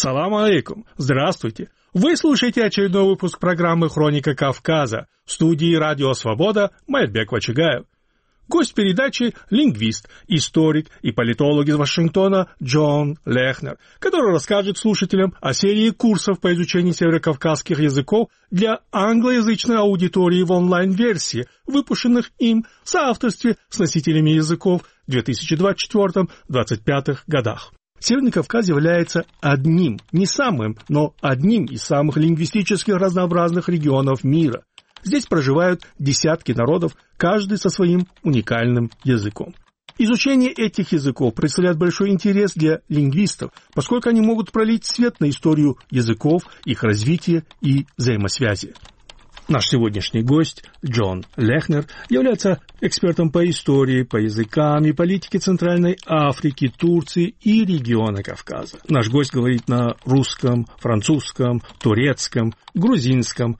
Салам алейкум. Здравствуйте. Вы слушаете очередной выпуск программы «Хроника Кавказа». В студии «Радио Свобода» Майрбек Вачигаев. Гость передачи – лингвист, историк и политолог из Вашингтона Джон Лехнер, который расскажет слушателям о серии курсов по изучению северокавказских языков для англоязычной аудитории в онлайн-версии, выпущенных им в соавторстве с носителями языков в 2024-2025 годах. Северный Кавказ является одним, не самым, но одним из самых лингвистически разнообразных регионов мира. Здесь проживают десятки народов, каждый со своим уникальным языком. Изучение этих языков представляет большой интерес для лингвистов, поскольку они могут пролить свет на историю языков, их развитие и взаимосвязи. Наш сегодняшний гость, Джон Лехнер, является экспертом по истории, по языкам и политике Центральной Африки, Турции и региона Кавказа. Наш гость говорит на русском, французском, турецком, грузинском,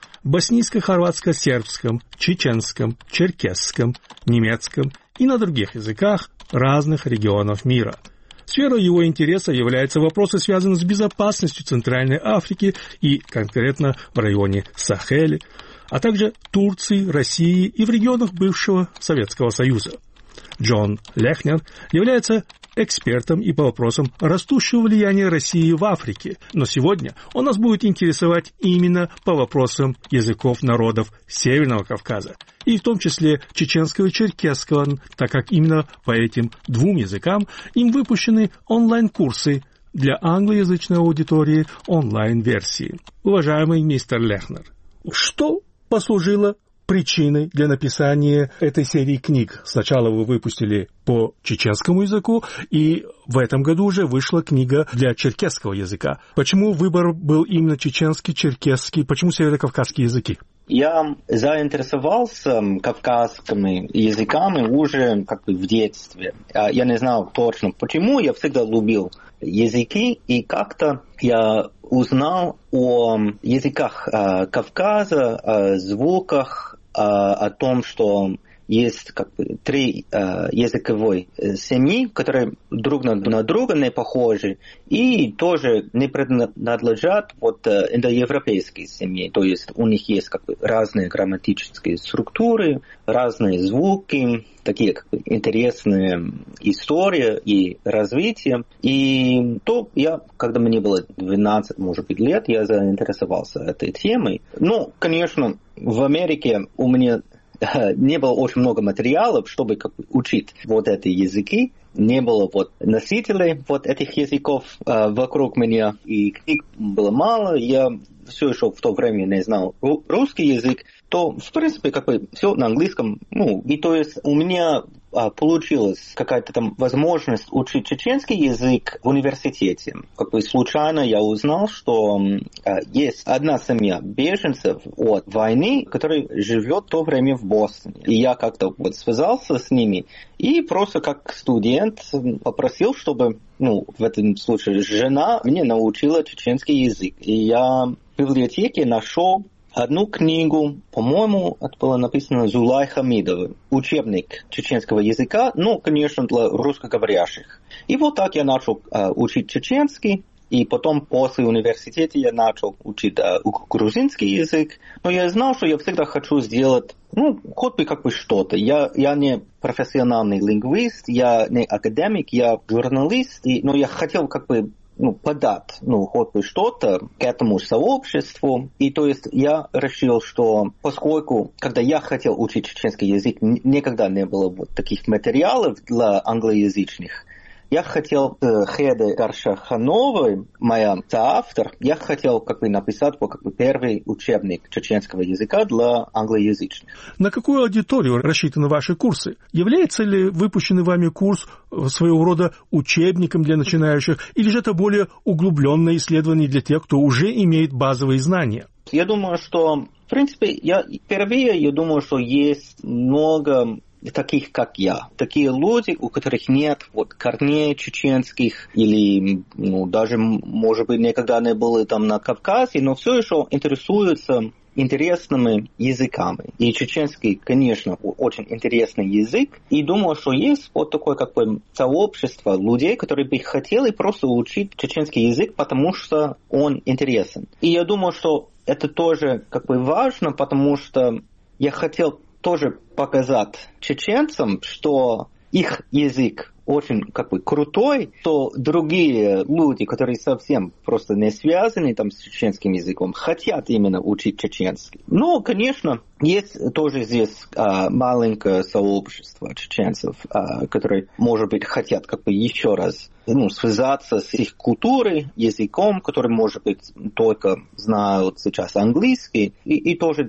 боснийско-хорватско-сербском, чеченском, черкесском, немецком и на других языках разных регионов мира. Сферой его интереса являются вопросы, связанные с безопасностью Центральной Африки и конкретно в районе Сахеля, а также Турции, России и в регионах бывшего Советского Союза. Джон Лехнер является экспертом и по вопросам растущего влияния России в Африке, но сегодня он нас будет интересовать именно по вопросам языков народов Северного Кавказа, и в том числе чеченского и черкесского, так как именно по этим двум языкам им выпущены онлайн-курсы для англоязычной аудитории онлайн-версии. Уважаемый мистер Лехнер, что послужило причиной для написания этой серии книг? Сначала вы выпустили по чеченскому языку, и в этом году уже вышла книга для черкесского языка. Почему выбор был именно чеченский, черкесский, почему северокавказские языки? Я заинтересовался кавказскими языками уже в детстве. Я не знал точно почему, я всегда любил языки, и как-то я узнал о языках Кавказа, о звуках, о том, что есть три языковые семьи, которые друг на друга не похожи и тоже не принадлежат индоевропейской семье. То есть у них есть разные грамматические структуры, разные звуки, такие интересные истории и развитие. И когда мне было 12, может быть, лет, я заинтересовался этой темой. Ну, конечно, в Америке у меня не было очень много материалов, чтобы учить эти языки. Не было носителей этих языков вокруг меня, и книг было мало. Я все еще в то время не знал русский язык, то, в принципе, все на английском. И то есть у меня получилась какая-то там возможность учить чеченский язык в университете. Случайно я узнал, что есть одна семья беженцев от войны, которая живет в то время в Бостоне. И я как-то связался с ними и просто как студент попросил, чтобы, в этом случае, жена мне научила чеченский язык. И я в библиотеке нашел одну книгу, по-моему, это было написано Зулай Хамидовой, учебник чеченского языка, конечно, для русскоговорящих. И так я начал учить чеченский, и потом после университета я начал учить грузинский язык. Но я знал, что я всегда хочу сделать, хоть бы что-то. Я не профессиональный лингвист, я не академик, я журналист, но я хотел подать, хоть бы что-то к этому сообществу. И то есть я решил, что поскольку, когда я хотел учить чеченский язык, никогда не было таких материалов для англоязычных, я хотел Хеде Гаршахановой, моя соавтор, я хотел написать первый учебник чеченского языка для англоязычных. На какую аудиторию рассчитаны ваши курсы? Является ли выпущенный вами курс своего рода учебником для начинающих, или же это более углубленное исследование для тех, кто уже имеет базовые знания? Я думаю, что, в принципе, я думаю, что есть много таких, как я. Такие люди, у которых нет корней чеченских, или даже, может быть, никогда не были там на Кавказе, но все еще интересуются интересными языками. И чеченский, конечно, очень интересный язык. И думаю, что есть вот такое как бы сообщество людей, которые бы хотели просто учить чеченский язык, потому что он интересен. И я думаю, что это тоже как бы важно, потому что я хотел тоже показать чеченцам, что их язык очень как бы крутой, то другие люди, которые совсем просто не связаны там с чеченским языком, хотят именно учить чеченский. Но, конечно, есть тоже здесь маленькое сообщество чеченцев, которые, может быть, хотят как бы еще раз связаться с их культурой, языком, который, может быть, только знают сейчас английский, и тоже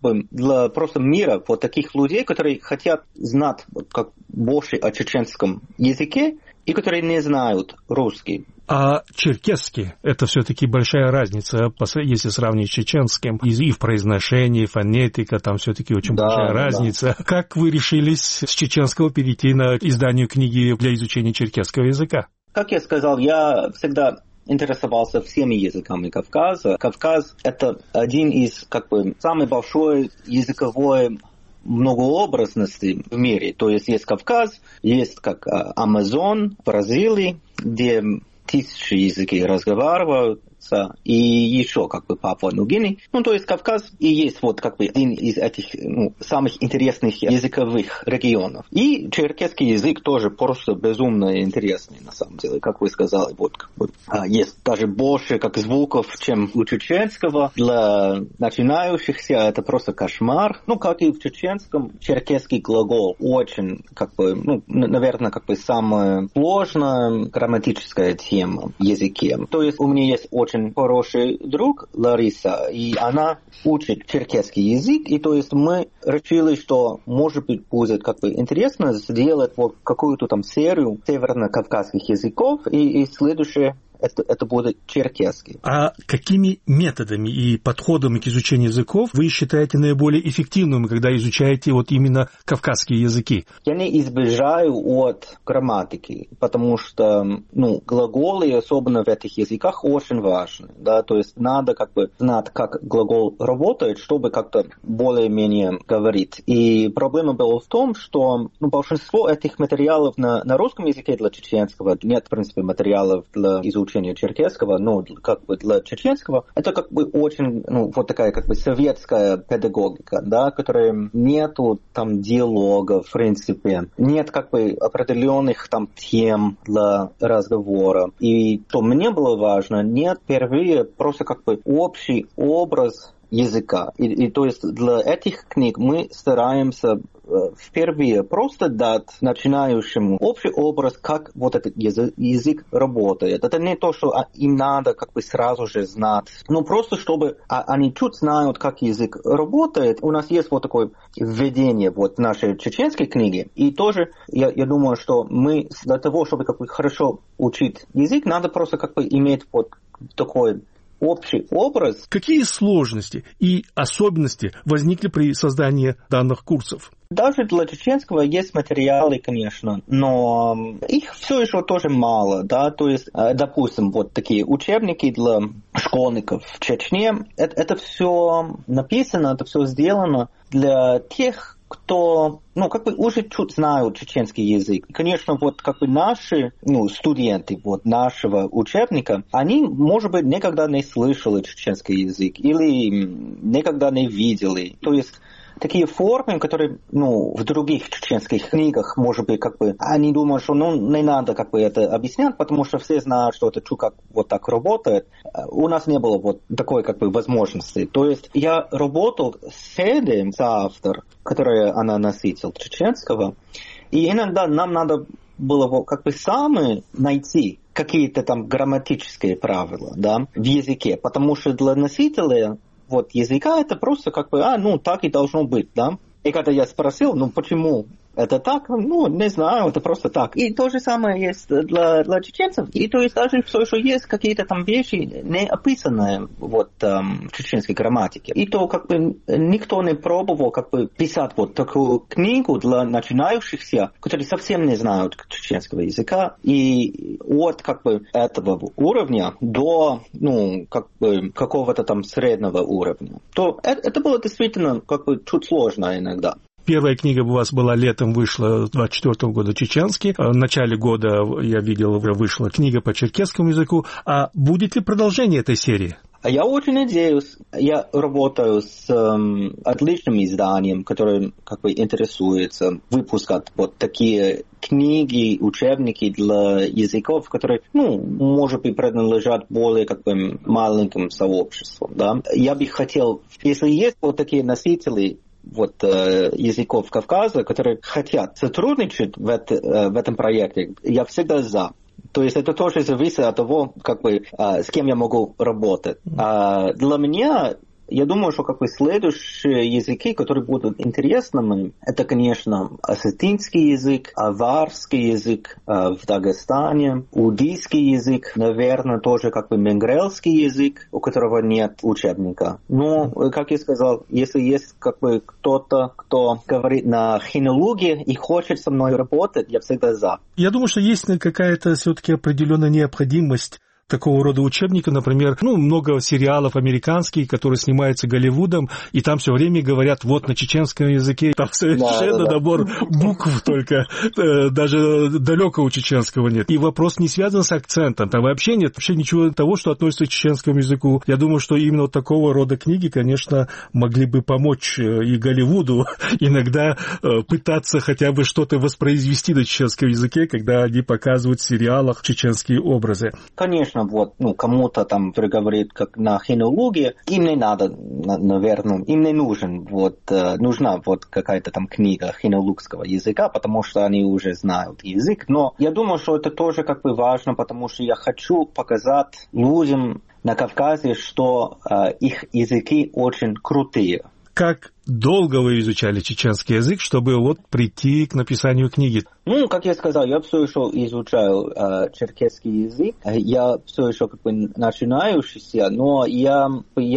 для просто мира вот таких людей, которые хотят знать как больше о чеченском языке и которые не знают русский. А черкесский – это все-таки большая разница, если сравнить с чеченским. И в произношении, фонетика, там все-таки очень большая разница. Да. Как вы решились с чеченского перейти на издание книги для изучения черкесского языка? Как я сказал, я всегда интересовался всеми языками Кавказа. Кавказ – это один из, как бы, самой большой языковой многообразности в мире. То есть Кавказ, есть как Амазон в Бразилии, где тысячи языков разговариваются, и еще как бы Папуа-Нью-Гвинея. То есть Кавказ и есть вот как бы один из этих самых интересных языковых регионов. И черкесский язык тоже просто безумно интересный, на самом деле. Как вы сказали, вот как бы, есть даже больше как звуков, чем у чеченского. Для начинающихся это просто кошмар. Как и в чеченском, черкесский глагол очень, как бы, наверное, как бы самая сложная грамматическая тема в языке. То есть у меня есть очень хороший друг Лариса, и она учит черкесский язык, и то есть мы решили, что может быть будет как бы интересно сделать вот какую-то там серию северно-кавказских языков, и следующее это будет черкесский. А какими методами и подходами к изучению языков вы считаете наиболее эффективными, когда изучаете вот именно кавказские языки? Я не избегаю от грамматики, потому что глаголы, особенно в этих языках, очень важны. Да? То есть надо как бы знать, как глагол работает, чтобы как-то более-менее говорить. И проблема была в том, что большинство этих материалов на русском языке для чеченского, нет, в принципе, материалов для изучения черкесского, но как бы для чеченского, это как бы очень, вот такая как бы советская педагогика, да, которая нету там диалога, в принципе, нет как бы определенных там тем для разговора. И то мне было важно, нет впервые просто как бы общий образ языка. И то есть для этих книг мы стараемся впервые просто дать начинающему общий образ, как вот этот язык работает. Это не то, что им надо как бы сразу же знать, просто чтобы они чуть знают, как язык работает. У нас есть вот такое введение вот в нашей чеченской книге. И тоже я думаю, что мы для того, чтобы как бы хорошо учить язык, надо просто как бы иметь вот такой общий образ. Какие сложности и особенности возникли при создании данных курсов? Даже для чеченского есть материалы, конечно, но их все еще тоже мало, да, то есть, допустим, вот такие учебники для школьников в Чечне, это все написано, это все сделано для тех, кто, как бы уже чуть знают чеченский язык. Конечно, вот как бы наши, студенты вот нашего учебника, они, может быть, никогда не слышали чеченский язык или никогда не видели. То есть такие формы, которые, в других чеченских книгах, может быть, как бы, они думают, что, не надо как бы это объяснять, потому что все знают, что это как вот так работает. У нас не было вот такой как бы возможности. То есть я работал с Эдой, соавтор, которая она носитель чеченского, и иногда нам надо было как бы сами найти какие-то там грамматические правила, да, в языке, потому что для носителя вот языка это просто как бы, так и должно быть, да. И когда я спросил, почему это так? Не знаю, это просто так. И то же самое есть для чеченцев. И то есть даже все еще есть какие-то там вещи, не описанные в чеченской грамматике. И то никто не пробовал писать такую книгу для начинающихся, которые совсем не знают чеченского языка. И от этого уровня до какого-то там среднего уровня. То это было действительно чуть сложно иногда. Первая книга у вас была летом, вышла 24 года чеченский. В начале года, я видел, уже вышла книга по черкесскому языку. А будет ли продолжение этой серии? Я очень надеюсь. Я работаю с отличным изданием, которое интересуется выпускать такие книги, учебники для языков, которые, может быть, принадлежат более маленьким сообществам. Да? Я бы хотел, если есть такие носители языков Кавказа, которые хотят сотрудничать в этом проекте, я всегда за. То есть это тоже зависит от того, с кем я могу работать. Для меня, я думаю, что следующие языки, которые будут интересными, это, конечно, осетинский язык, аварский язык в Дагестане, удийский язык, наверное, тоже менгрельский язык, у которого нет учебника. Но, как я сказал, если есть кто-то, кто говорит на хинологии и хочет со мной работать, я всегда за. Я думаю, что есть какая-то все-таки определенная необходимость такого рода учебника, например, много сериалов американских, которые снимаются Голливудом, и там все время говорят на чеченском языке, там совершенно набор букв только, даже далекого чеченского нет. И вопрос не связан с акцентом, там вообще нет ничего того, что относится к чеченскому языку. Я думаю, что именно такого рода книги, конечно, могли бы помочь и Голливуду иногда пытаться хотя бы что-то воспроизвести на чеченском языке, когда они показывают в сериалах чеченские образы. Конечно, кому-то там говорит как на хинологии, им не надо, наверное, им не нужна какая-то там книга хинологского языка, потому что они уже знают язык. Но я думаю, что это тоже важно, потому что я хочу показать людям на Кавказе, что их языки очень крутые. Как долго вы изучали чеченский язык, чтобы прийти к написанию книги? Как я сказал, я все еще изучаю черкесский язык. Я все еще начинающийся, но я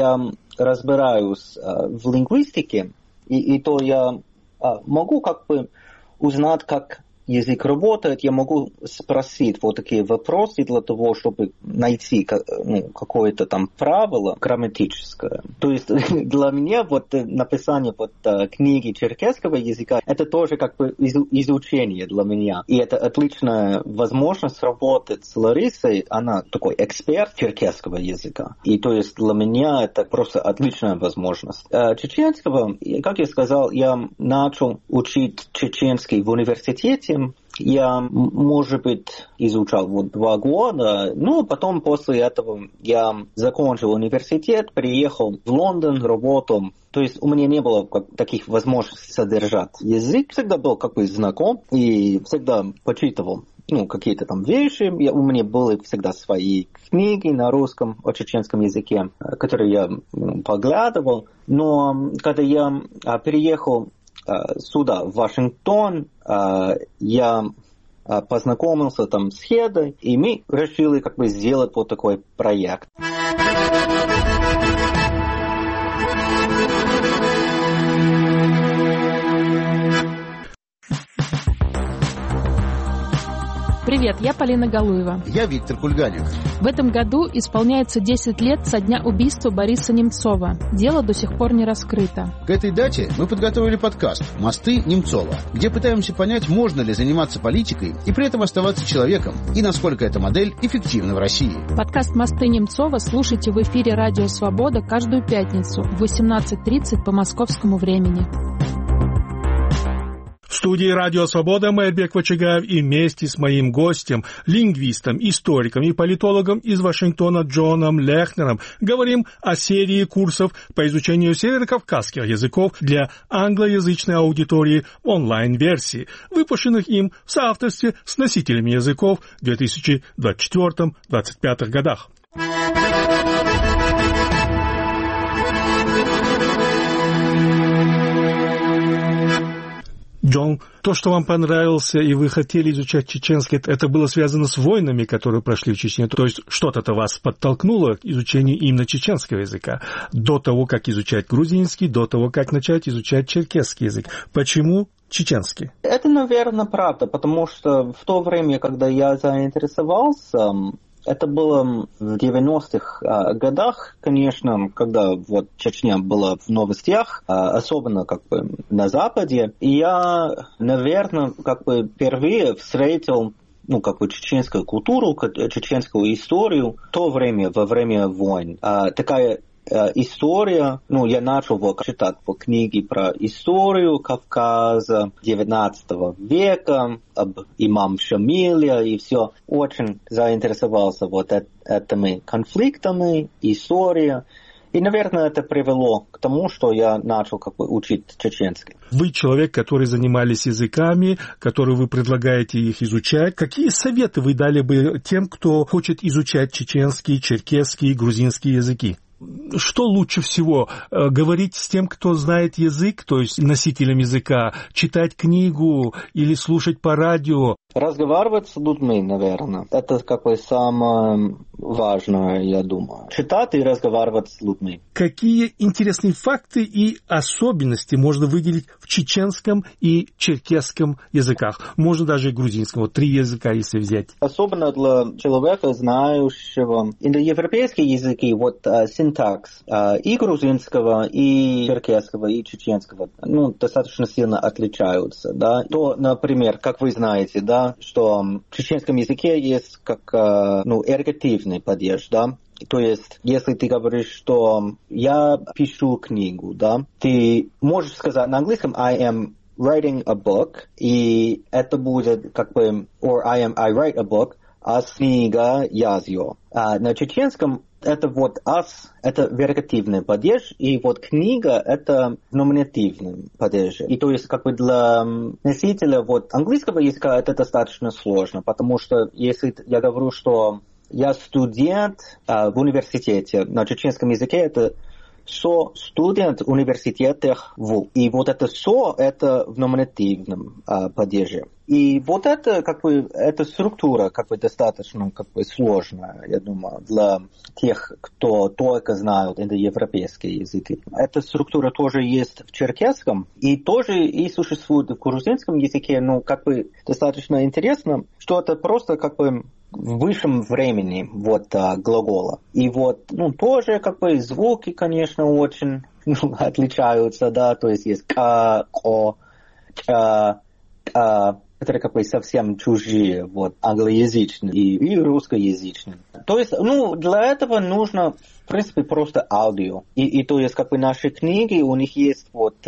разбираюсь в лингвистике, и то я могу узнать, как язык работает, я могу спросить такие вопросы для того, чтобы найти какое-то там правило грамматическое. То есть для меня написание книги черкесского языка, это тоже изучение для меня. И это отличная возможность работать с Ларисой, она такой эксперт черкесского языка. И то есть для меня это просто отличная возможность. Чеченского, как я сказал, я начал учить чеченский в университете. Я, может быть, изучал 2 года, но потом после этого я закончил университет, приехал в Лондон, работал. То есть у меня не было таких возможностей содержать язык. Всегда был знаком и всегда почитывал какие-то там вещи. У меня были всегда свои книги на русском, о чеченском языке, которые я поглядывал. Но когда я переехал сюда, в Вашингтон, я познакомился там с Хедой, и мы решили сделать такой проект. Привет, я Полина Галуева. Я Виктор Кульганик. В этом году исполняется 10 лет со дня убийства Бориса Немцова. Дело до сих пор не раскрыто. К этой дате мы подготовили подкаст «Мосты Немцова», где пытаемся понять, можно ли заниматься политикой и при этом оставаться человеком, и насколько эта модель эффективна в России. Подкаст «Мосты Немцова» слушайте в эфире «Радио Свобода» каждую пятницу в 18:30 по московскому времени. В студии «Радио Свобода» Маятбек Вачигаев и вместе с моим гостем, лингвистом, историком и политологом из Вашингтона Джоном Лехнером говорим о серии курсов по изучению северокавказских языков для англоязычной аудитории в онлайн-версии, выпущенных им в соавторстве с носителями языков в 2024-2025 годах. Джон, то, что вам понравился, и вы хотели изучать чеченский, это было связано с войнами, которые прошли в Чечне? То есть что-то вас подтолкнуло к изучению именно чеченского языка, до того, как изучать грузинский, до того, как начать изучать черкесский язык. Почему чеченский? Это, наверное, правда, потому что в то время, когда я заинтересовался, это было в 90-х годах, конечно, когда вот Чечня была в новостях, особенно как бы на Западе. И я, наверное, как бы впервые встретил чеченскую культуру, чеченскую историю в то время, во время войн. Такая история, я начал читать книги про историю Кавказа 19 века, об имам Шамиле и все. Очень заинтересовался этими конфликтами, историей. И, наверное, это привело к тому, что я начал учить чеченский. Вы человек, который занимались языками, который вы предлагаете их изучать. Какие советы вы дали бы тем, кто хочет изучать чеченский, черкесский, грузинский языки? Что лучше всего? Говорить с тем, кто знает язык, то есть носителем языка, читать книгу или слушать по радио? Разговаривать с людьми, наверное. Это самое важное, я думаю. Читать и разговаривать с людьми. Какие интересные факты и особенности можно выделить в чеченском и черкесском языках? Можно даже и грузинском. 3 языка, если взять. Особенно для человека, знающего индоевропейские языки, синтакс и грузинского, и черкесского, и чеченского, достаточно сильно отличаются, да. То, например, как вы знаете, да, что в чеченском языке есть эргативный падеж, да. То есть, если ты говоришь, что я пишу книгу, да, ты можешь сказать на английском I am writing a book, и это будет or I write a book, а книга язью. На чеченском это ас, это вергативный падеж, и книга это номинативный падеж. И то есть для носителя английского языка это достаточно сложно, потому что если я говорю, что я студент в университете, на чеченском языке это студент в университетах ВУ. И это это в номинативном падеже. И это эта структура достаточно сложная, я думаю, для тех, кто только знают индоевропейские языки. Эта структура тоже есть в черкесском и тоже и существует в грузинском языке, достаточно интересно, что это просто в высшем времени глагола. И тоже звуки, конечно, очень отличаются, да, то есть к, ко, ч, которые совсем чужие, англоязычные и русскоязычные. То есть, для этого нужно, в принципе, просто аудио. И то есть, наши книги, у них есть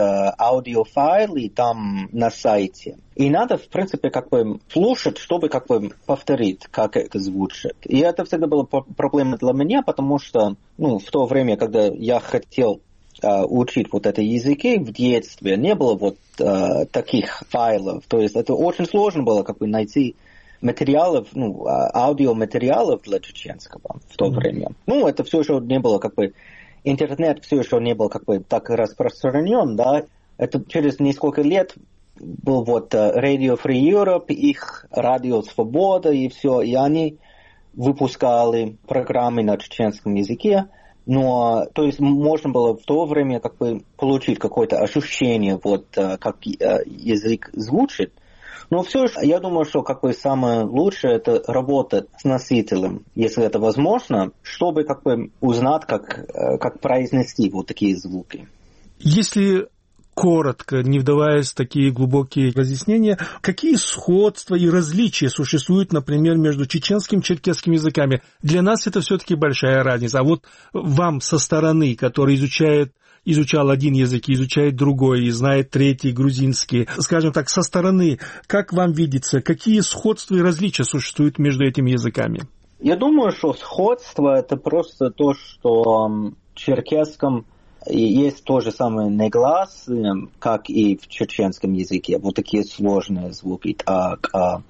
аудиофайлы там на сайте. И надо, в принципе, слушать, чтобы повторить, как это звучит. И это всегда была проблема для меня, потому что, в то время, когда я хотел учить эти языки в детстве, не было таких файлов. То есть это очень сложно было найти материалов, аудиоматериалов для чеченского в то время. Это все еще не было интернет все еще не был так распространен, да. Это через несколько лет был Radio Free Europe, их Радио Свобода и все, и они выпускали программы на чеченском языке. Но, то есть, можно было в то время получить какое-то ощущение, как язык звучит. Но все же, я думаю, что самое лучшее это работать с носителем, если это возможно, чтобы узнать, как произнести такие звуки. Если коротко, не вдаваясь в такие глубокие разъяснения, какие сходства и различия существуют, например, между чеченским и черкесским языками? Для нас это все-таки большая разница. А вам со стороны, который изучал один язык, изучает другой, и знает третий, грузинский, скажем так, со стороны, как вам видится, какие сходства и различия существуют между этими языками? Я думаю, что сходство это просто то, что в черкесском есть то же самое негласы, как и в чеченском языке. Такие сложные звуки. Так,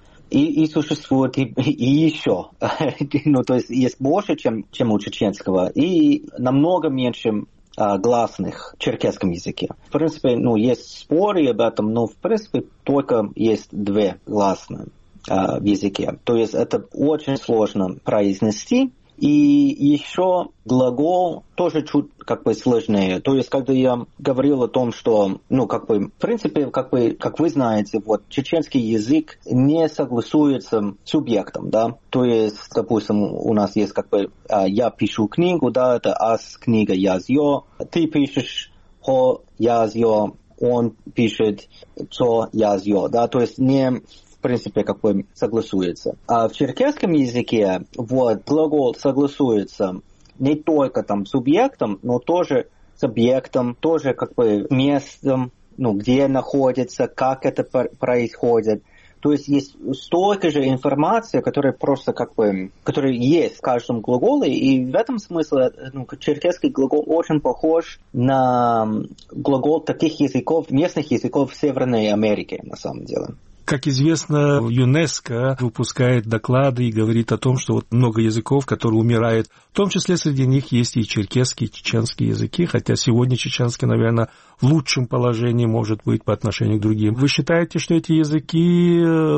и существует и еще. То есть есть больше, чем у чеченского, и намного меньше гласных в черкесском языке. В принципе, есть споры об этом, но в принципе только есть 2 гласные в языке. То есть это очень сложно произнести. И еще глагол тоже чуть сложнее. То есть, когда я говорил о том, что, в принципе, как вы знаете, чеченский язык не согласуется с субъектом, да. То есть, допустим, у нас есть я пишу книгу, да, это аз книга язьё, ты пишешь хо язьё, он пишет цо язьё, да, то есть не в принципе, согласуется. А в черкесском языке глагол согласуется не только субъектом, но тоже с объектом, тоже местом, где находится, как это происходит. То есть есть столько же информации, которая просто которая есть в каждом глаголе, и в этом смысле черкесский глагол очень похож на глагол таких языков, местных языков в Северной Америке, на самом деле. Как известно, ЮНЕСКО выпускает доклады и говорит о том, что много языков, которые умирают. В том числе среди них есть и черкесские, и чеченские языки, хотя сегодня чеченский, наверное, в лучшем положении может быть по отношению к другим. Вы считаете, что эти языки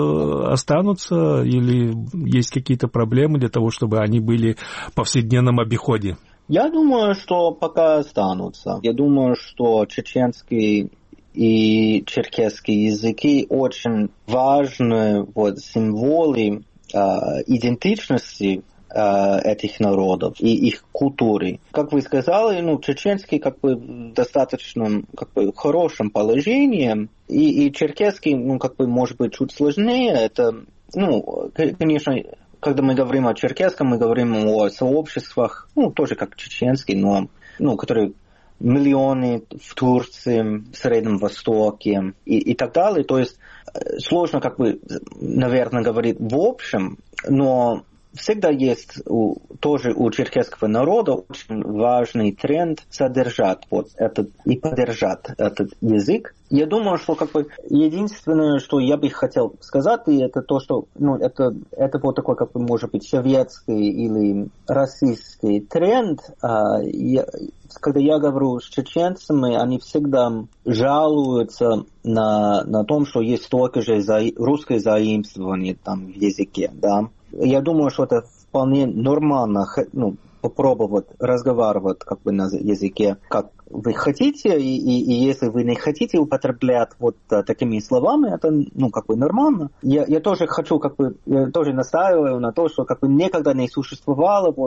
останутся или есть какие-то проблемы для того, чтобы они были в повседневном обиходе? Я думаю, что пока останутся. Я думаю, что чеченский и черкесские языки очень важны символы идентичности этих народов и их культуры. Как вы сказали, чеченский в достаточно хорошем положении, и черкесский может быть чуть сложнее. Это, конечно, когда мы говорим о черкесском, мы говорим о сообществах, тоже как чеченский, но которые миллионы в Турции, в Среднем Востоке и так далее. То есть сложно, наверное, говорить в общем, но всегда есть тоже у черкесского народа очень важный тренд содержать этот и поддержать этот язык. Я думаю, что единственное, что я бы хотел сказать, и это то, что это такой может быть советский или российский тренд. Когда я говорю с чеченцами, они всегда жалуются на том, что есть столько же русское заимствование в языке, да. Я думаю, что это вполне нормально, попробовать разговаривать на языке, как вы хотите, и если вы не хотите употреблять такими словами, это нормально. Я тоже хочу, я тоже настаиваю на том, что никогда не существовало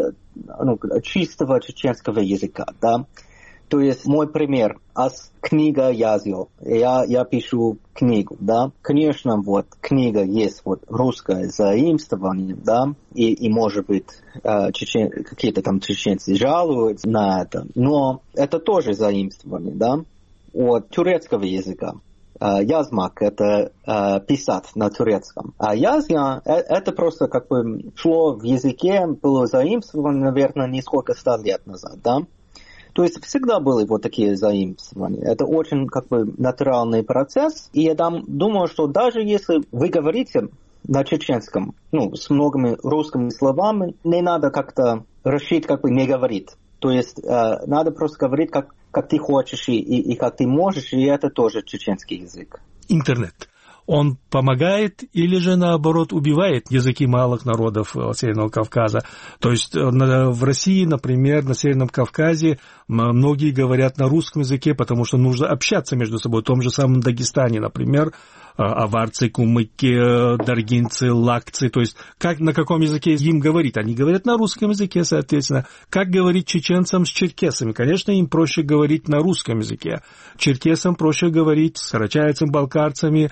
чистого чеченского языка, да. То есть мой пример, книга язьё, я пишу книгу, да. Конечно, книга есть русское заимствование, да, и может быть какие-то чеченцы жалуются на это, но это тоже заимствование, да, от турецкого языка. Язмак – это писать на турецком. А язья – это просто шло в языке, было заимствовано, наверное, несколько 100 лет назад, да. То есть всегда были такие заимствования. Это очень натуральный процесс. И я думаю, что даже если вы говорите на чеченском, с многими русскими словами, не надо решить, не говорить. То есть надо просто говорить, как ты хочешь и как ты можешь, и это тоже чеченский язык. Интернет. Он помогает или же, наоборот, убивает языки малых народов Северного Кавказа? То есть в России, например, на Северном Кавказе многие говорят на русском языке, потому что нужно общаться между собой. В том же самом Дагестане, например, аварцы, кумыки, даргинцы, лакцы. То есть на каком языке им говорить? Они говорят на русском языке, соответственно. Как говорить чеченцам с черкесами? Конечно, им проще говорить на русском языке. Черкесам проще говорить с карачаевцами, балкарцами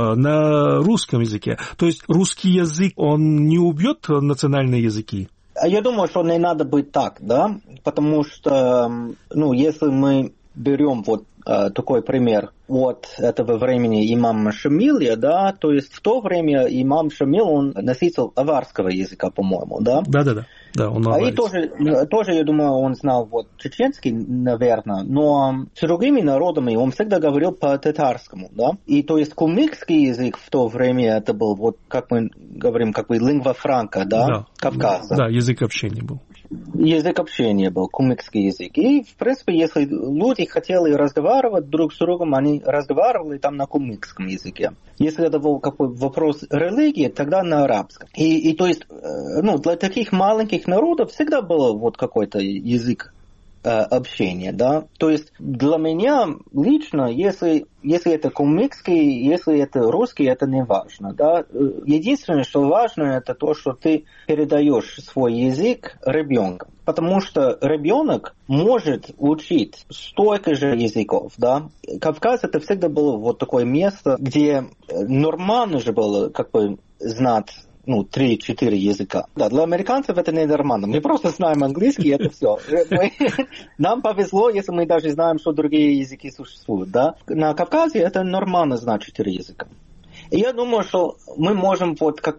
на русском языке. То есть русский язык, он не убьет национальные языки? Я думаю, что не надо быть так, да, потому что, если мы берем такой пример этого времени имама Шамиля, да, то есть в то время имам Шамиль, он носитель аварского языка, по-моему, да? Да, он аварец. И тоже, я думаю, он знал чеченский, наверное, но с другими народами он всегда говорил по-татарскому, да? И то есть кумыкский язык в то время это был, как мы говорим, lingua franca, да, Кавказа. Да, язык общения был. язык общения был, кумыкский язык. И, в принципе, если люди хотели разговаривать друг с другом, они разговаривали там на кумыкском языке. Если это был какой вопрос религии, тогда на арабском. И то есть, для таких маленьких народов всегда был вот какой-то язык общения, да. То есть для меня лично, если это кумыкский, если это русский, это не важно, да. Единственное, что важно, это то, что ты передаешь свой язык ребенку, потому что ребенок может учить столько же языков, да. Кавказ это всегда было вот такое место, где нормально же было как бы знать 3-4 языка. Да, для американцев это не нормально. Мы просто знаем английский, это все. Нам повезло, если мы даже знаем, что другие языки существуют, да. На Кавказе это нормально знать 4 языка. И я думаю, что мы можем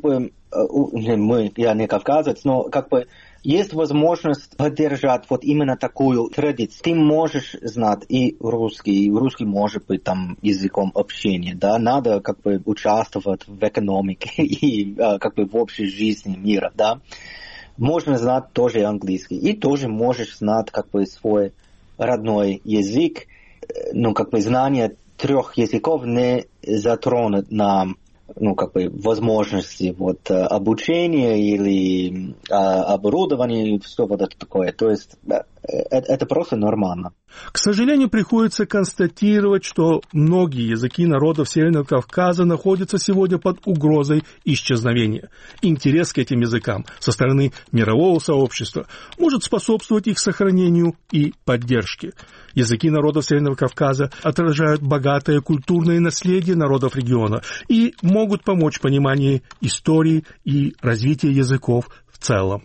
я не кавказец, но есть возможность поддержать вот именно такую традицию. Ты можешь знать и русский может быть там языком общения, да, надо участвовать в экономике и в общей жизни мира, да. Можно знать тоже английский, и тоже можешь знать свой родной язык, знание 3 языков не затронет на возможности обучения или оборудования и все вот это такое. То есть это просто нормально. К сожалению, приходится констатировать, что многие языки народов Северного Кавказа находятся сегодня под угрозой исчезновения. Интерес к этим языкам со стороны мирового сообщества может способствовать их сохранению и поддержке. Языки народов Северного Кавказа отражают богатое культурное наследие народов региона и могут помочь в понимании истории и развития языков в целом.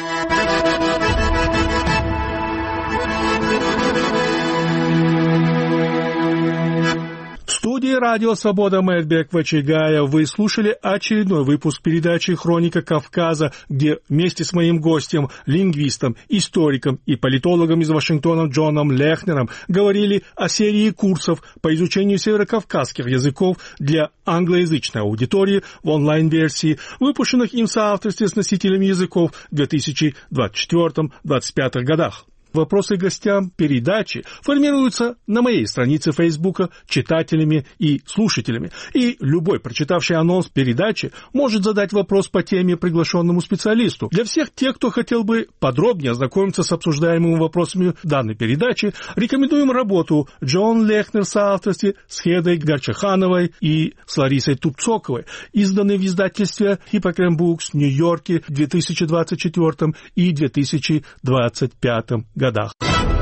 В студии «Радио Свобода» Маятбек Вачигаев вы слушали очередной выпуск передачи «Хроника Кавказа», где вместе с моим гостем, лингвистом, историком и политологом из Вашингтона Джоном Лехнером говорили о серии курсов по изучению северокавказских языков для англоязычной аудитории в онлайн-версии, выпущенных им в соавторстве с носителями языков в 2024-2025 годах. Вопросы гостям передачи формируются на моей странице Фейсбука читателями и слушателями, и любой, прочитавший анонс передачи, может задать вопрос по теме приглашенному специалисту. Для всех тех, кто хотел бы подробнее ознакомиться с обсуждаемыми вопросами данной передачи, рекомендуем работу Джон Лехнер в соавторстве с Хедой Гарчахановой и с Ларисой Тупцоковой, изданной в издательстве Hippocrene Books в Нью-Йорке в 2024 и 2025 годах.